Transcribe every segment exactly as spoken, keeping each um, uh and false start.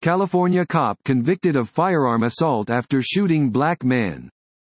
California cop convicted of firearm assault after shooting black man.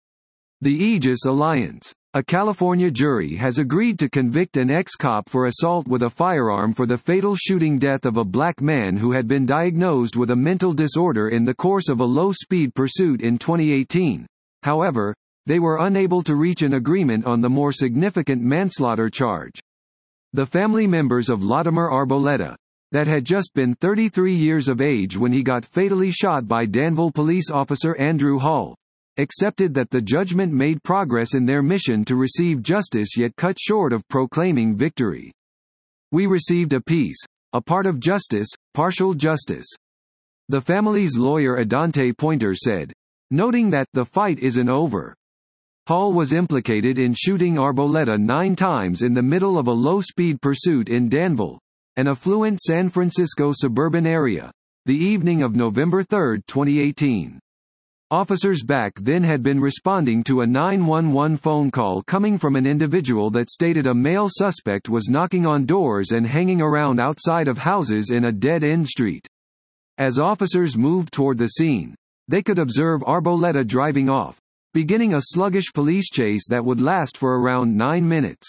The Aegis Alliance. A California jury has agreed to convict an ex-cop for assault with a firearm for the fatal shooting death of a black man who had been diagnosed with a mental disorder in the course of a low-speed pursuit in twenty eighteen. However, they were unable to reach an agreement on the more significant manslaughter charge. The family members of Latimer Arboleda, that had just been thirty-three years of age when he got fatally shot by Danville police officer Andrew Hall, accepted that the judgment made progress in their mission to receive justice yet cut short of proclaiming victory. "We received a peace, a part of justice, partial justice," the family's lawyer Adante Pointer said, noting that the fight isn't over. Hall was implicated in shooting Arboleda nine times in the middle of a low-speed pursuit in Danville, an affluent San Francisco suburban area, the evening of November third, twenty eighteen. Officers back then had been responding to a nine one one phone call coming from an individual that stated a male suspect was knocking on doors and hanging around outside of houses in a dead-end street. As officers moved toward the scene, they could observe Arboleda driving off, beginning a sluggish police chase that would last for around nine minutes.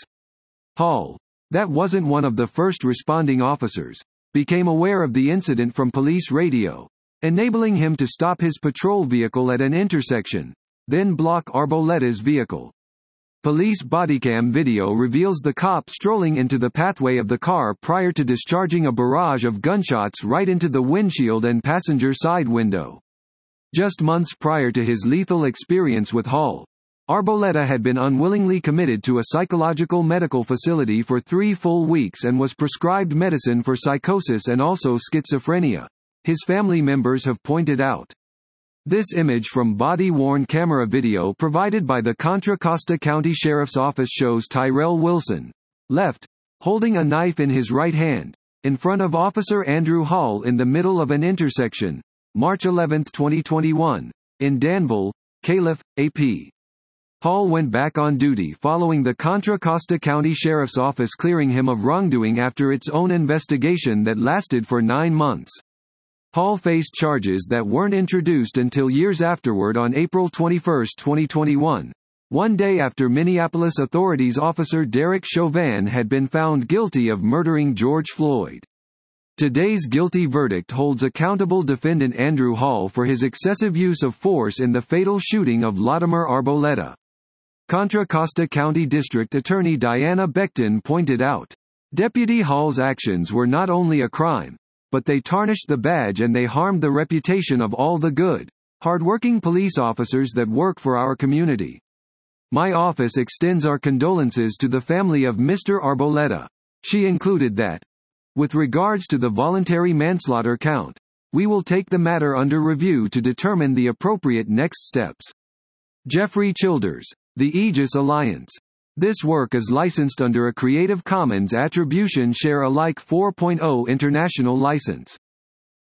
Hall, that wasn't one of the first responding officers, became aware of the incident from police radio, enabling him to stop his patrol vehicle at an intersection, then block Arboleda's vehicle. Police bodycam video reveals the cop strolling into the pathway of the car prior to discharging a barrage of gunshots right into the windshield and passenger side window. Just months prior to his lethal experience with Hall, Arboleda had been unwillingly committed to a psychological medical facility for three full weeks and was prescribed medicine for psychosis and also schizophrenia, his family members have pointed out. This image from body-worn camera video provided by the Contra Costa County Sheriff's Office shows Tyrell Wilson, left, holding a knife in his right hand, in front of Officer Andrew Hall in the middle of an intersection, March eleventh, twenty twenty-one, in Danville, Calif., A P. Hall went back on duty following the Contra Costa County Sheriff's Office clearing him of wrongdoing after its own investigation that lasted for nine months. Hall faced charges that weren't introduced until years afterward on April twenty-first, twenty twenty-one, one day after Minneapolis authorities officer Derek Chauvin had been found guilty of murdering George Floyd. Today's guilty verdict holds accountable defendant Andrew Hall for his excessive use of force in the fatal shooting of Latimer Arboleda. Contra Costa County District Attorney Diana Becton pointed out, Deputy Hall's actions were not only a crime, but they tarnished the badge and they harmed the reputation of all the good, hardworking police officers that work for our community. My office extends our condolences to the family of Mister Arboleda. She included that, with regards to the voluntary manslaughter count, we will take the matter under review to determine the appropriate next steps. Jeffrey Childers, The Aegis Alliance. This work is licensed under a Creative Commons Attribution Share Alike four point oh international license.